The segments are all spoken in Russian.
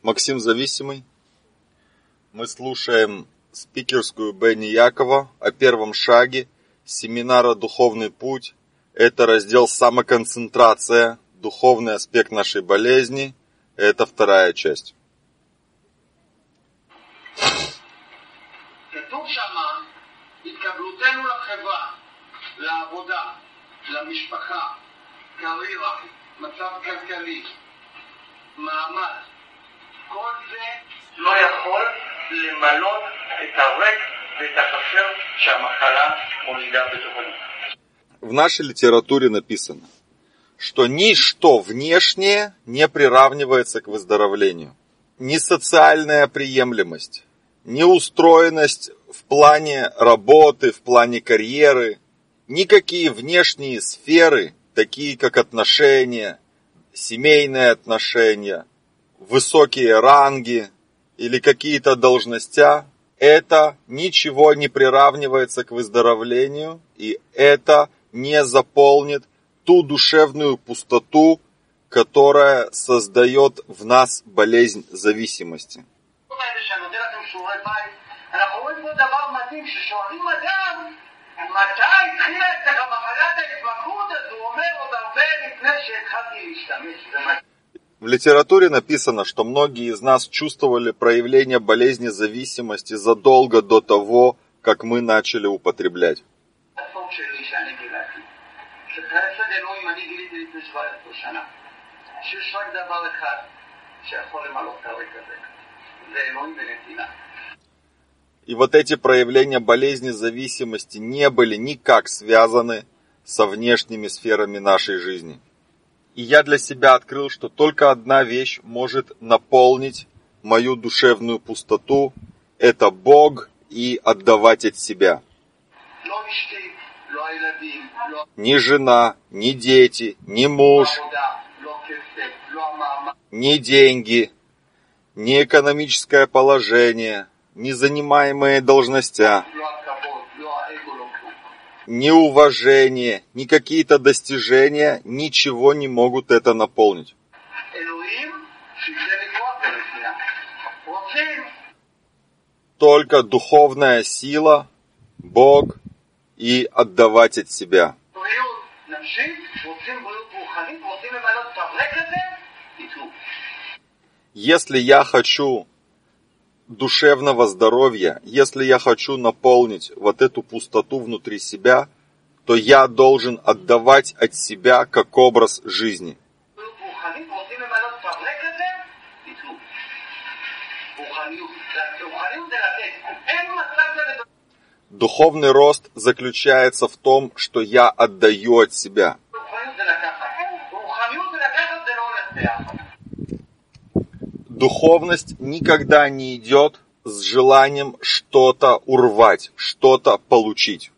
Максим Зависимый. Мы слушаем спикерскую Бенни Якова о первом шаге семинара «Духовный путь». Это раздел «Самоконцентрация. Духовный аспект нашей болезни». Это вторая часть. В нашей литературе написано, что ничто внешнее не приравнивается к выздоровлению. Ни социальная приемлемость, ни устроенность в плане работы, в плане карьеры, никакие внешние сферы, такие как отношения, семейные отношения, высокие ранги или какие-то должности, это ничего не приравнивается к выздоровлению, и это не заполнит ту душевную пустоту, которая создает в нас болезнь зависимости. В литературе написано, что многие из нас чувствовали проявление болезни зависимости задолго до того, как мы начали употреблять. И вот эти проявления болезни зависимости не были никак связаны со внешними сферами нашей жизни. И я для себя открыл, что только одна вещь может наполнить мою душевную пустоту. Это Бог и отдавать от себя. Ни жена, ни дети, ни муж, ни деньги, ни экономическое положение, ни занимаемые должности, ни уважение, ни какие-то достижения, ничего не могут это наполнить. Только духовная сила, Бог и отдавать от себя. Если я хочу душевного здоровья, если я хочу наполнить вот эту пустоту внутри себя, то я должен отдавать от себя как образ жизни. Духовный рост заключается в том, что я отдаю от себя. Духовность никогда не идет с желанием что-то урвать, что-то получить.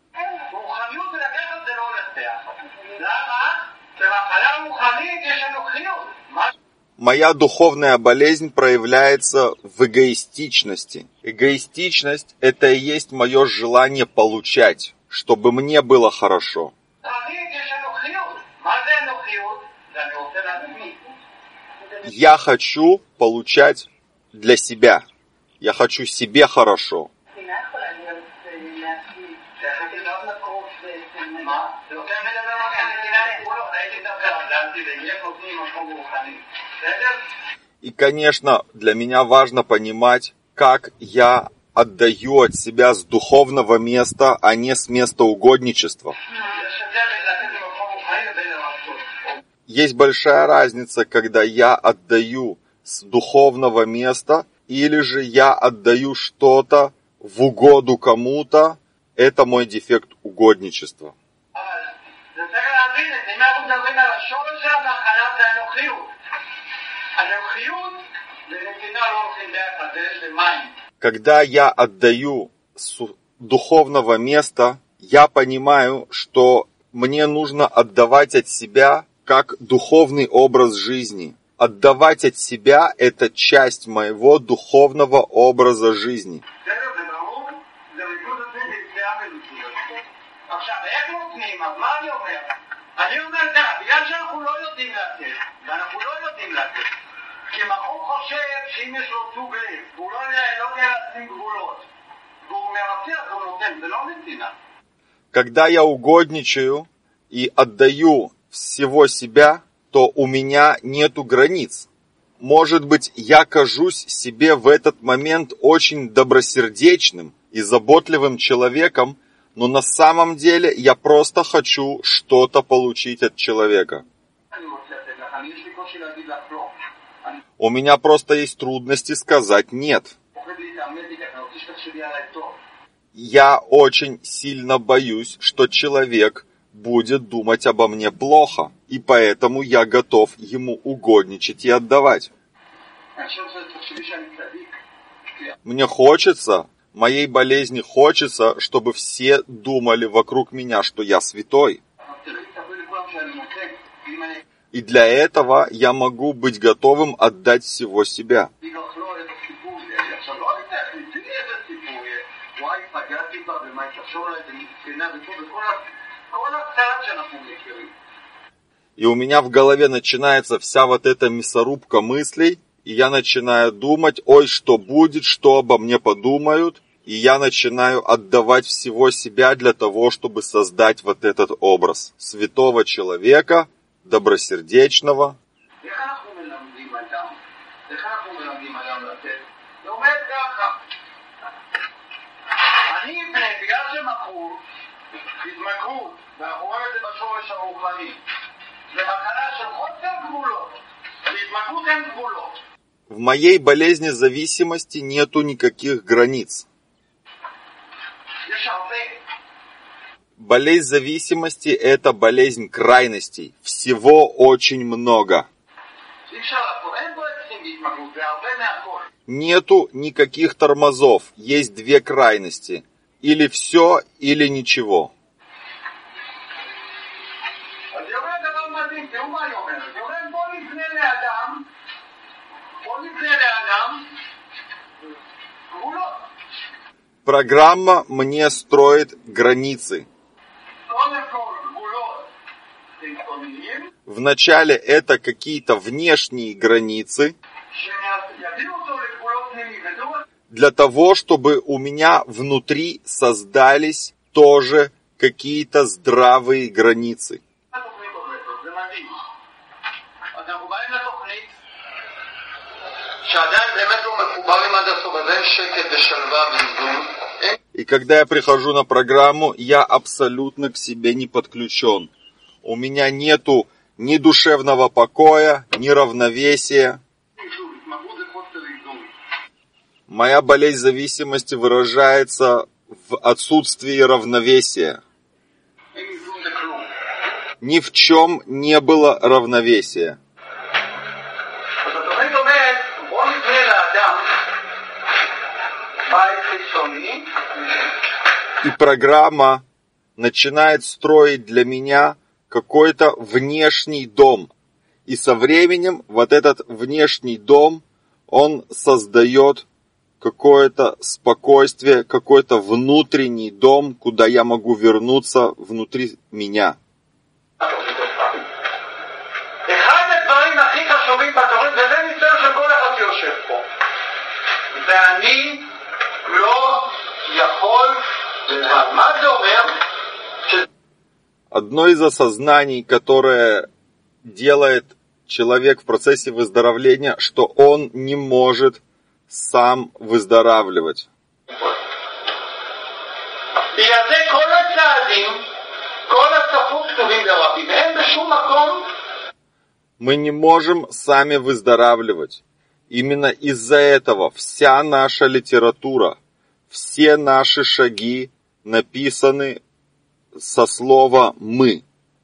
Моя духовная болезнь проявляется в эгоистичности. Эгоистичность – это и есть мое желание получать, чтобы мне было хорошо. Я хочу получать для себя. Я хочу себе хорошо. И, конечно, для меня важно понимать, как я отдаю от себя с духовного места, а не с места угодничества. Есть большая разница, когда я отдаю с духовного места, или же я отдаю что-то в угоду кому-то. Это мой дефект угодничества. Когда я отдаю с духовного места, я понимаю, что мне нужно отдавать от себя как духовный образ жизни. Отдавать от себя – это часть моего духовного образа жизни. שאם יש לו סוג לב, והוא לא יודע לשים גבולות, והוא מרצח, הוא נותן, זה לא נתינה. Когда я угодничаю и отдаю всего себя, то у меня нету границ. Может быть, я кажусь себе в этот момент очень добросердечным и заботливым человеком, но на самом деле я просто хочу что-то получить от человека. У меня просто есть трудности сказать «нет». Я очень сильно боюсь, что человек будет думать обо мне плохо, и поэтому я готов ему угодничать и отдавать. Мне хочется, моей болезни хочется, чтобы все думали вокруг меня, что я святой. И для этого я могу быть готовым отдать всего себя. И у меня в голове начинается вся вот эта мясорубка мыслей, и я начинаю думать, ой, что будет, что обо мне подумают, и я начинаю отдавать всего себя для того, чтобы создать вот этот образ святого человека, добросердечного. В моей болезни зависимости нету никаких границ. Болезнь зависимости – это болезнь крайностей. Всего очень много. Нету никаких тормозов. Есть две крайности. Или все, или ничего. Программа мне строит границы. Вначале это какие-то внешние границы, для того, чтобы у меня внутри создались тоже какие-то здравые границы. И когда я прихожу на программу, я абсолютно к себе не подключен. У меня нету ни душевного покоя, ни равновесия. Моя болезнь зависимости выражается в отсутствии равновесия. Ни в чем не было равновесия. И программа начинает строить для меня какой-то внешний дом. И со временем вот этот внешний дом, он создает какое-то спокойствие, какой-то внутренний дом, куда я могу вернуться внутри меня. Одно из осознаний, которое делает человек в процессе выздоровления, что он не может сам выздоравливать. Мы не можем сами выздоравливать. Именно из-за этого вся наша литература, все наши шаги написаны со слова «мы».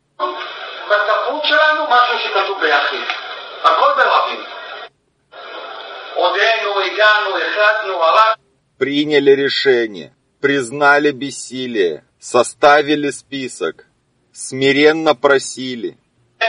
Приняли решение, признали бессилие, составили список, смиренно просили.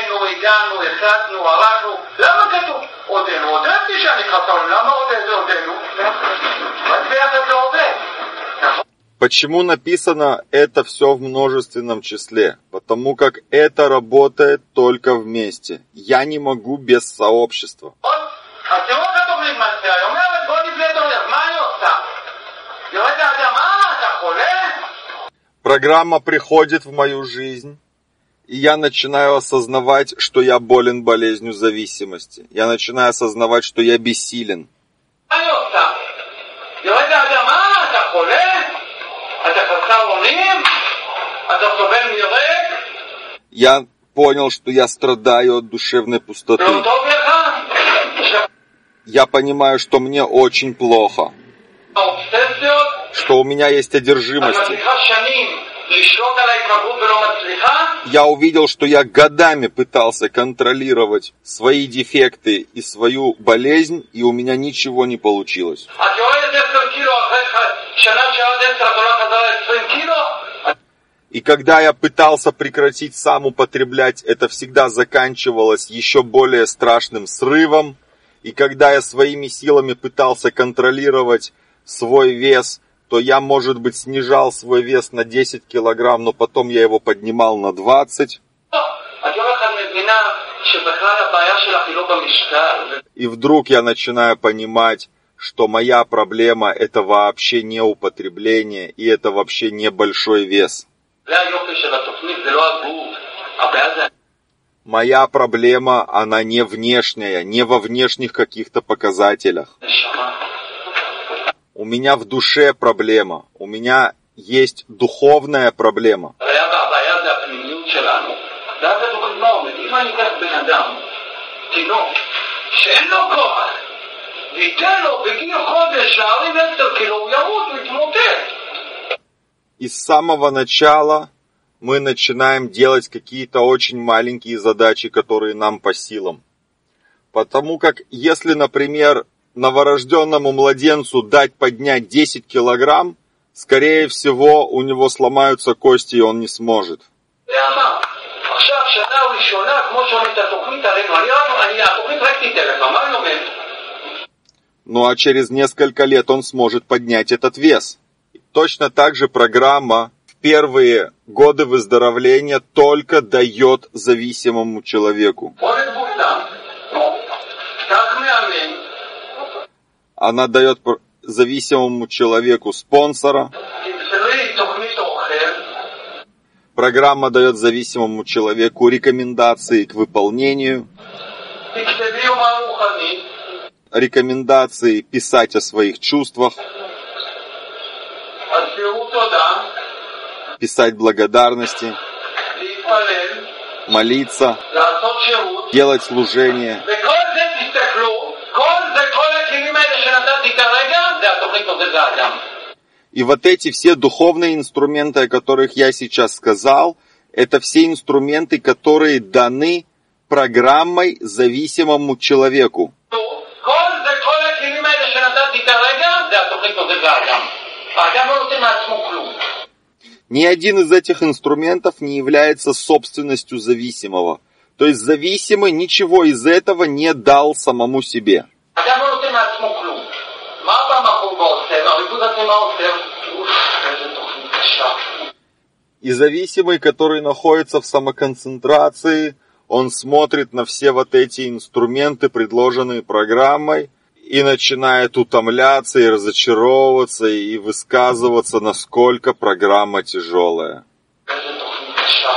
Почему написано это все в множественном числе? Потому как это работает только вместе. Я не могу без сообщества. אז תראו איך התוכנית מציעה, היא אומרת בוא נבנה תוכנית, מה היא עושה? היא אומרת לאדם, אתה חולה? Программа приходит в мою жизнь, и я начинаю осознавать, что я болен болезнью зависимости. Я начинаю осознавать, что я бессилен. מה היא עושה? היא אומרת לאדם, אתה חולה? אתה חסר אונים? אתה סובל מרק? Я понял, что я страдаю от душевной пустоты. לא טוב לך? Я понимаю, что мне очень плохо, האובססיות? что у меня есть את одержимости. מצליחה שנים לשלוט על ההתמכרות ולא מצליחה? Я увидел, что я годами пытался контролировать свои дефекты и свою болезнь, и у меня ничего не получилось. את יורדת 10 קילו אחרי שנה שעד 10 את עולה חזרה 20 קילו? И когда я пытался прекратить сам употреблять, это всегда заканчивалось еще более страшным срывом. И когда я своими силами пытался контролировать свой вес, то я, может быть, снижал свой вес на 10 килограмм, но потом я его поднимал на 20. את יום אחד מבינה שבכלל הבעיה שלך היא לא במשקל. И вдруг я начинаю понимать, что моя проблема это вообще не употребление, и это вообще не большой вес. זה היופי של התוכנית, זה לא הגוף. הבעיה זה Моя проблема, она не внешняя, не во внешних каких-то показателях. הנשמה. У меня в душе проблема, у меня есть духовная проблема. הבעיה זה הפנימיות שלנו. ואז את אומרת, מה אומרת? אם אני אקח בן אדם, תינוק, שאין לו כוח, וייתן לו בגיל חודש להרים 10 קילו, הוא ימות, הוא יתמוטט. И с самого начала мы начинаем делать какие-то очень маленькие задачи, которые нам по силам. Потому как если, например, новорожденному младенцу дать поднять 10 килограмм, скорее всего у него сломаются кости и он не сможет. למה? עכשיו שנה ראשונה, כמו שאומרת התוכנית עלינו, התוכנית רק תיתן לך, מה היא אומרת? Ну а через несколько лет он сможет поднять этот вес. Точно так же программа в первые годы выздоровления только дает зависимому человеку. בוא לבולם, так מאמן, Она дает зависимому человеку спонсора. תמסרי תוכנית אוכל, Программа дает зависимому человеку рекомендации к выполнению. תכתבי יומן רוחני, Рекомендации писать о своих чувствах. על פירוט תודה, Писать благодарности. להתפלל, Молиться. לעשות שירות, Делать служение. וכל זה תסתכלו, כל הכלים האלה שנתתי כרגע, זה התוכנית עובדת לאדם. И вот эти все духовные инструменты, о которых я сейчас сказал, это все инструменты, которые даны программой зависимому человеку. כל הכלים האלה שנתתי כרגע, זה התוכנית עובדת לאדם. האדם לא נותן מעצמו כלום. Ни один из этих инструментов не является собственностью зависимого. То есть зависимый ничего из этого не дал самому себе. האדם לא נותן מעצמו כלום. מה במקום עושה? הריבוד הזה מה עושה? איזה תוכנית קשה. И зависимый, который находится в самоконцентрации, он смотрит на все вот эти инструменты, предложенные программой, и начинает утомляться и разочаровываться, и высказываться, насколько программа тяжелая. איזה תוכנית קשה.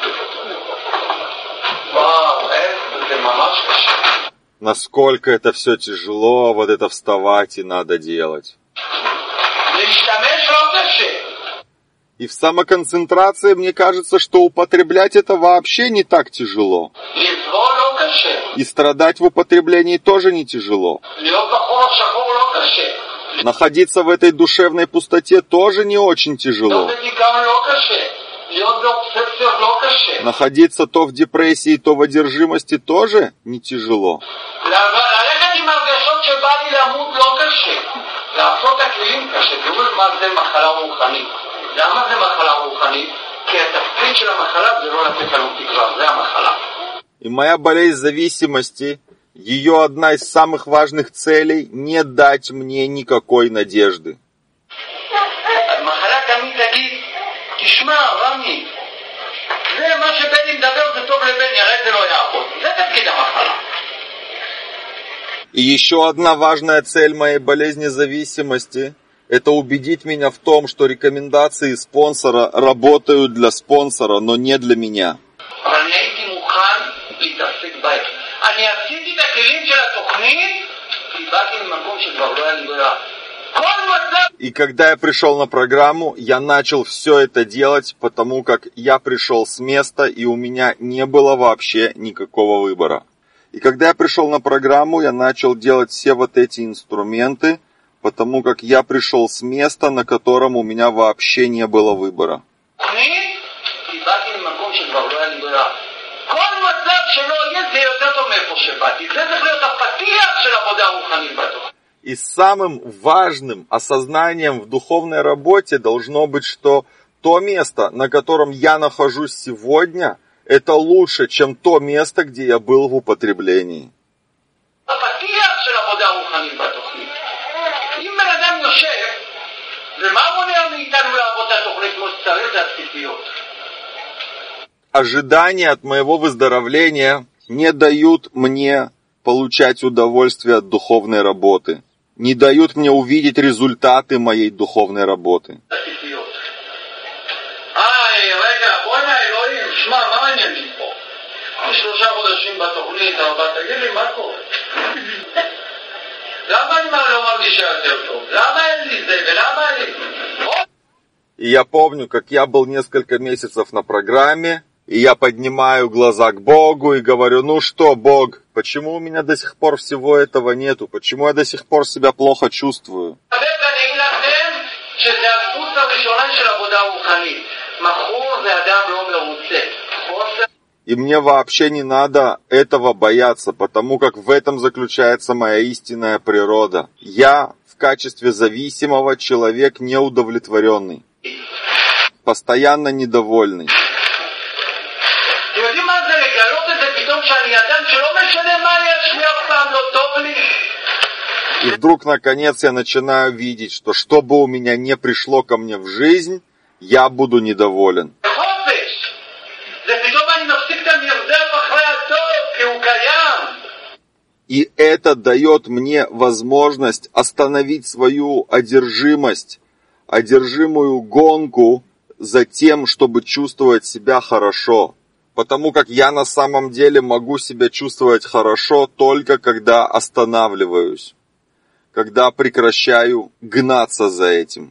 וואו, זה ממש קשה. Насколько это все тяжело, вот это вставать и надо делать. להשתמש לא קשה. И в самоконцентрации мне кажется, что употреблять это вообще не так тяжело. לסבול לא קשה. И страдать в употреблении тоже не тяжело. להיות בחור השחור לא קשה. Находиться в этой душевной пустоте тоже не очень тяжело. להיות בדיכאון לא קשה. להיות באובססיות לא קשה. Находиться то в депрессии, то в одержимости тоже не тяжело. ללכת עם הרגשות שבא לי למות לא קשה. לעשות הכלים קשה. תראו מה זה מחלה רוחנית. למה זה מחלה רוחנית? כי התפקיד של המחלה זה לא לתת לנו תקווה. זה המחלה. И моя болезнь зависимости, ее одна из самых важных целей – не дать мне никакой надежды. המחלה תמיד תגיד, תשמע רמי, זה מה שבני מדבר זה טוב לבני, הרי זה לא יעבוד. זה תפקיד המחלה. И еще одна важная цель моей болезни зависимости – это убедить меня в том, что рекомендации спонсора работают для спонсора, но не для меня. И когда я пришел на программу, я начал все это делать, потому как я пришел с места, и у меня не было вообще никакого выбора. И когда я пришел на программу, я начал делать все вот эти инструменты, потому как я пришел с места, на котором у меня вообще не было выбора. И самым важным осознанием в духовной работе должно быть, что то место, на котором я нахожусь сегодня, это лучше, чем то место, где я был в употреблении. Ожидания от моего выздоровления не дают мне получать удовольствие от духовной работы, не дают мне увидеть результаты моей духовной работы. И я помню, как я был несколько месяцев на программе, и я поднимаю глаза к Богу и говорю: ну что, Бог, почему у меня до сих пор всего этого нету? Почему я до сих пор себя плохо чувствую? И мне вообще не надо этого бояться, потому как в этом заключается моя истинная природа. Я в качестве зависимого человек неудовлетворенный, постоянно недовольный. И вдруг, наконец, я начинаю видеть, что бы у меня не пришло ко мне в жизнь, я буду недоволен. И это дает мне возможность остановить свою одержимую гонку за тем, чтобы чувствовать себя хорошо. Потому как я на самом деле могу себя чувствовать хорошо только когда останавливаюсь, когда прекращаю гнаться за этим.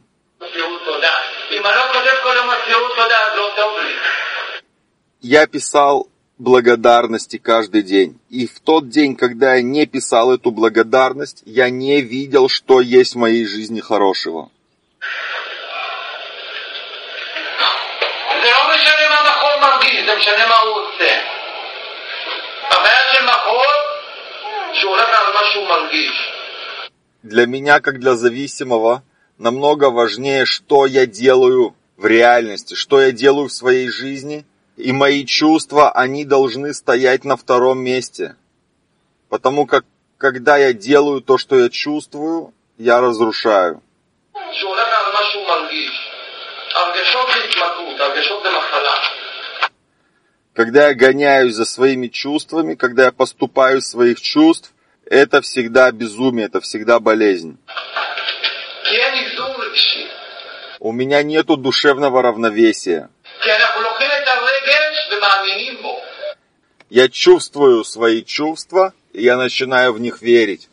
Я писал благодарности каждый день. И в тот день, когда я не писал эту благодарность, я не видел, что есть в моей жизни хорошего. Для меня, как для зависимого, намного важнее, что я делаю в реальности, что я делаю в своей жизни, и мои чувства, они должны стоять на втором месте. Потому как, когда я делаю то, что я чувствую, я разрушаю. Когда я гоняюсь за своими чувствами, когда я поступаю из своих чувств, это всегда безумие, это всегда болезнь. У меня нету душевного равновесия. Я чувствую свои чувства, и я начинаю в них верить.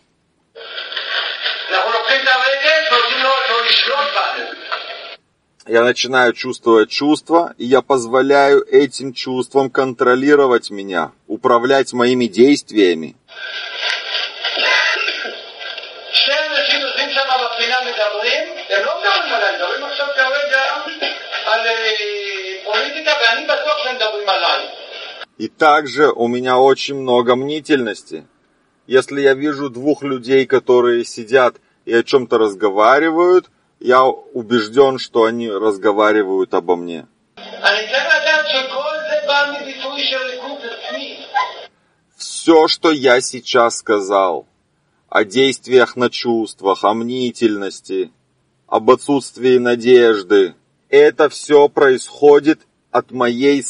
Я начинаю чувствовать чувства, и я позволяю этим чувствам контролировать меня, управлять моими действиями. И также у меня очень много мнительности. Если я вижу двух людей, которые сидят и о чем-то разговаривают, я убежден, что они разговаривают обо мне. Все, что я сейчас сказал о действиях на чувствах, о мнительности, об отсутствии надежды, это все происходит от моей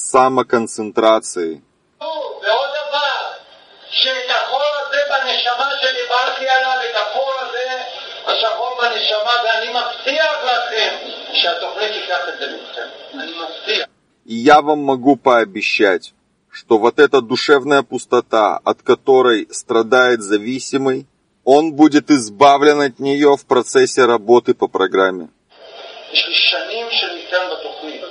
самоконцентрации. ואני מבטיח לכם שהתוכנית תיקח את זה מכם. אני מבטיח. И я вам могу пообещать, что вот эта душевная пустота, от которой страдает зависимый, он будет избавлен от нее в процессе работы по программе. יש לי שנים שניתן בתוכנית.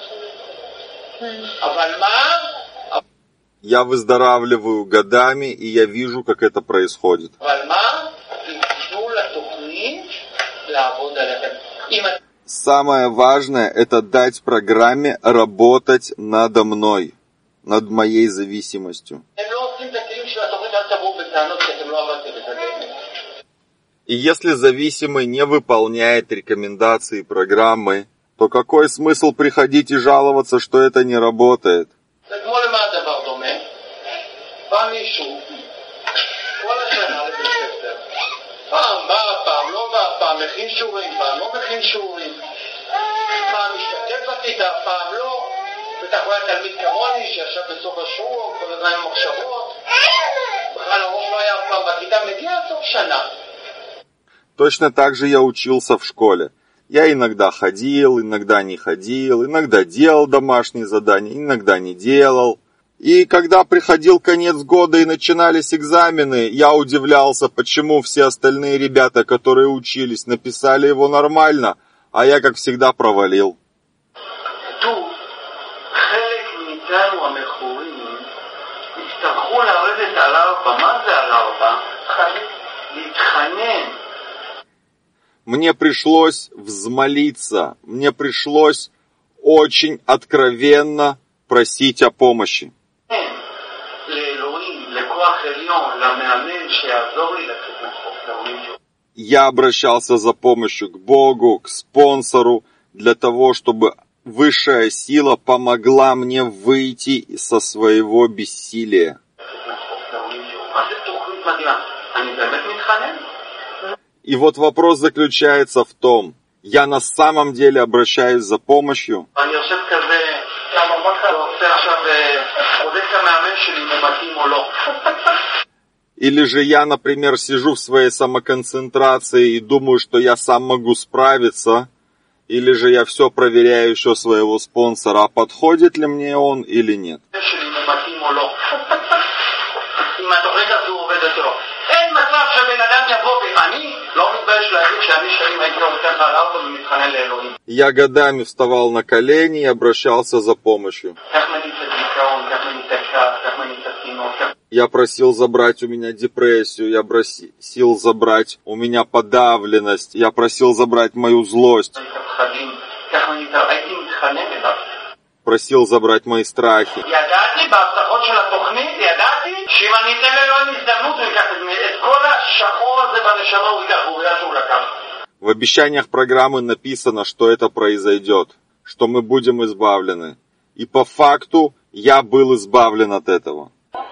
אבל מה? Я выздоравливаю годами, и я вижу, как это происходит. אבל מה? תיתנו לתוכנית לעבוד עליכם. אם Самое важное – это дать программе работать надо мной, над моей зависимостью. הם לא עושים את הכלים של התוכנית, אל תבואו בטענות כי אתם לא עבדתם את הדרך. И если зависимый не выполняет рекомендации программы, то какой смысл приходить и жаловаться, что это не работает? זה כמו למה הדבר דומה? בא מישהו, כל השנה לבית ספר, פעם בא, פעם לא בא, פעם מכין שיעורים, פעם לא מכין שיעורים, פעם משתתף בכיתה, פעם לא, בטח הוא היה תלמיד כמוני שישב בסוף השיעור, כל הזמן עם מחשבות, בכלל הראש לא היה אף פעם בכיתה, מגיע סוף שנה. Точно так же я учился в школе. Я иногда ходил, иногда не ходил, иногда делал домашние задания, иногда не делал. И когда приходил конец года и начинались экзамены, я удивлялся, почему все остальные ребята, которые учились, написали его нормально, а я, как всегда, провалил. Мне пришлось взмолиться, мне пришлось очень откровенно просить о помощи. Я обращался за помощью к Богу, к спонсору, для того, чтобы высшая сила помогла мне выйти со своего бессилия. И вот вопрос заключается в том, я на самом деле обращаюсь за помощью, или же я, например, сижу в своей самоконцентрации и думаю, что я сам могу справиться, или же я все проверяю еще своего спонсора, а подходит ли мне он или нет. Я годами вставал на колени и обращался за помощью. Я просил забрать у меня депрессию, я просил забрать у меня подавленность, я просил забрать мою злость, просил забрать мои страхи. В обещаниях программы написано, что это произойдет, что мы будем избавлены. И по факту я был избавлен от этого.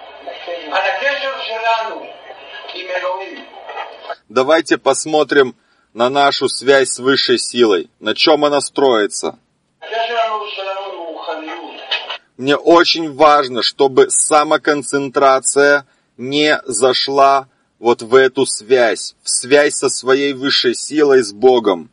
Давайте посмотрим на нашу связь с высшей силой. На чем она строится? Мне очень важно, чтобы самоконцентрация не зашла вот в эту связь, в связь со своей высшей силой, с Богом.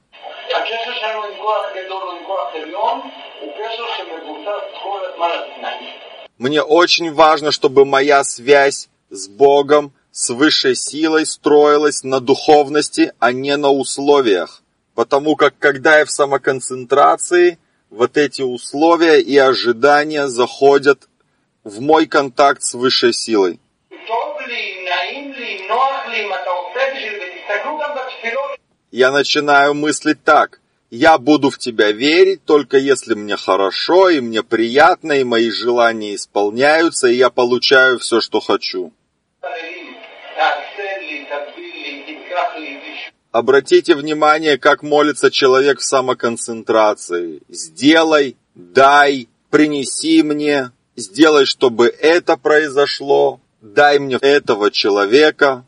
Мне очень важно, чтобы моя связь с Богом, с высшей силой строилась на духовности, а не на условиях. Потому как когда я в самоконцентрации, вот эти условия и ожидания заходят в мой контакт с высшей силой. Я начинаю мыслить так. Я буду в тебя верить, только если мне хорошо, и мне приятно, и мои желания исполняются, и я получаю все, что хочу. Обратите внимание, как молится человек в самоконцентрации. Сделай, дай, принеси мне, сделай, чтобы это произошло, дай мне этого человека.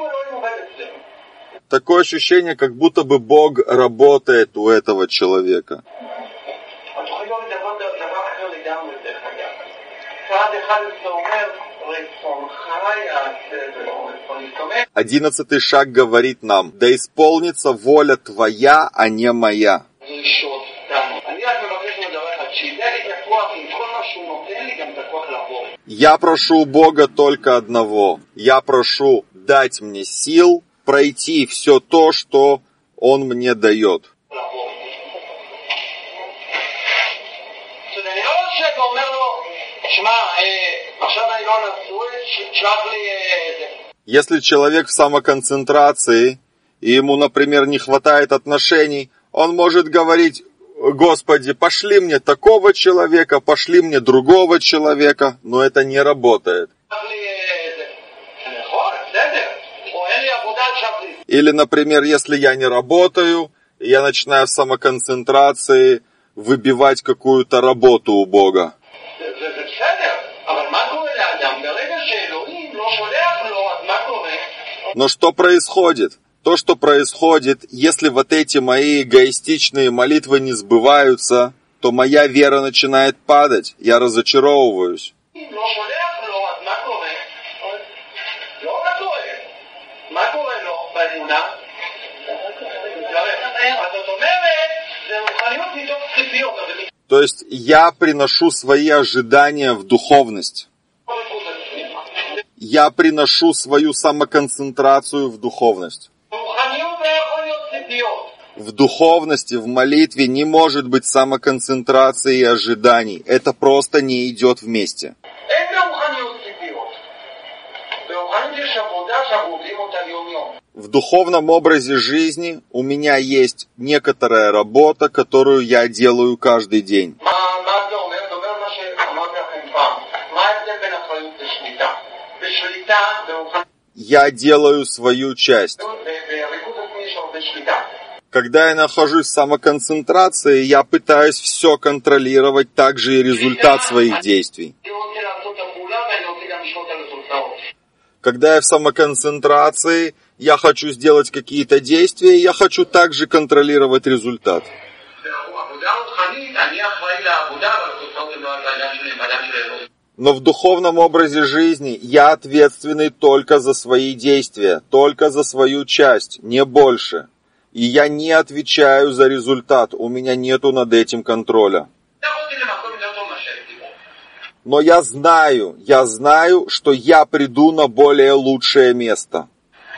Такое ощущение, как будто бы Бог работает у этого человека. 11 шаг говорит нам: да исполнится воля твоя, а не моя. Я прошу Бога только одного. Я прошу дать мне сил пройти все то, что Он мне дает. Если человек в самоконцентрации, и ему, например, не хватает отношений, он может говорить: Господи, пошли мне такого человека, пошли мне другого человека, но это не работает. Или, например, если я не работаю, я начинаю в самоконцентрации выбивать какую-то работу у Бога. Но что происходит? То, что происходит, если вот эти мои эгоистичные молитвы не сбываются, то моя вера начинает падать, я разочаровываюсь. То есть я приношу свои ожидания в духовность. Я приношу свою самоконцентрацию в духовность. В духовности, в молитве не может быть самоконцентрации и ожиданий. Это просто не идет вместе. В духовном образе жизни у меня есть некоторая работа, которую я делаю каждый день. Я делаю свою часть. Когда я нахожусь в самоконцентрации, я пытаюсь все контролировать, также и результат своих действий. Когда я в самоконцентрации, я хочу сделать какие-то действия, я хочу также контролировать результат. Но в духовном образе жизни я ответственный только за свои действия, только за свою часть, не больше. И я не отвечаю за результат, у меня нету над этим контроля. Но я знаю, что я приду на более лучшее место.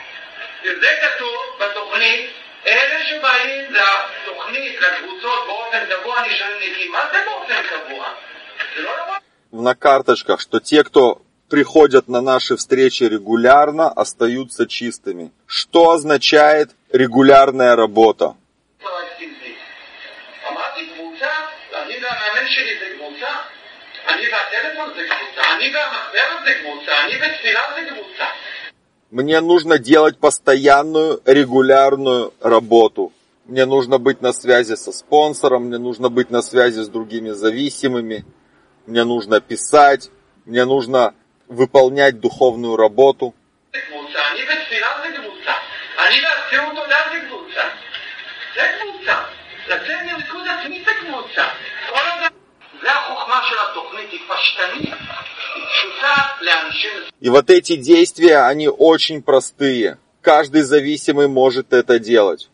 На карточках, что те, кто приходят на наши встречи регулярно, остаются чистыми. Что означает регулярная работа? Мне нужно делать постоянную, регулярную работу. Мне нужно быть на связи со спонсором, мне нужно быть на связи с другими зависимыми, мне нужно писать, мне нужно выполнять духовную работу. И вот эти действия, они очень простые. Каждый зависимый может это делать.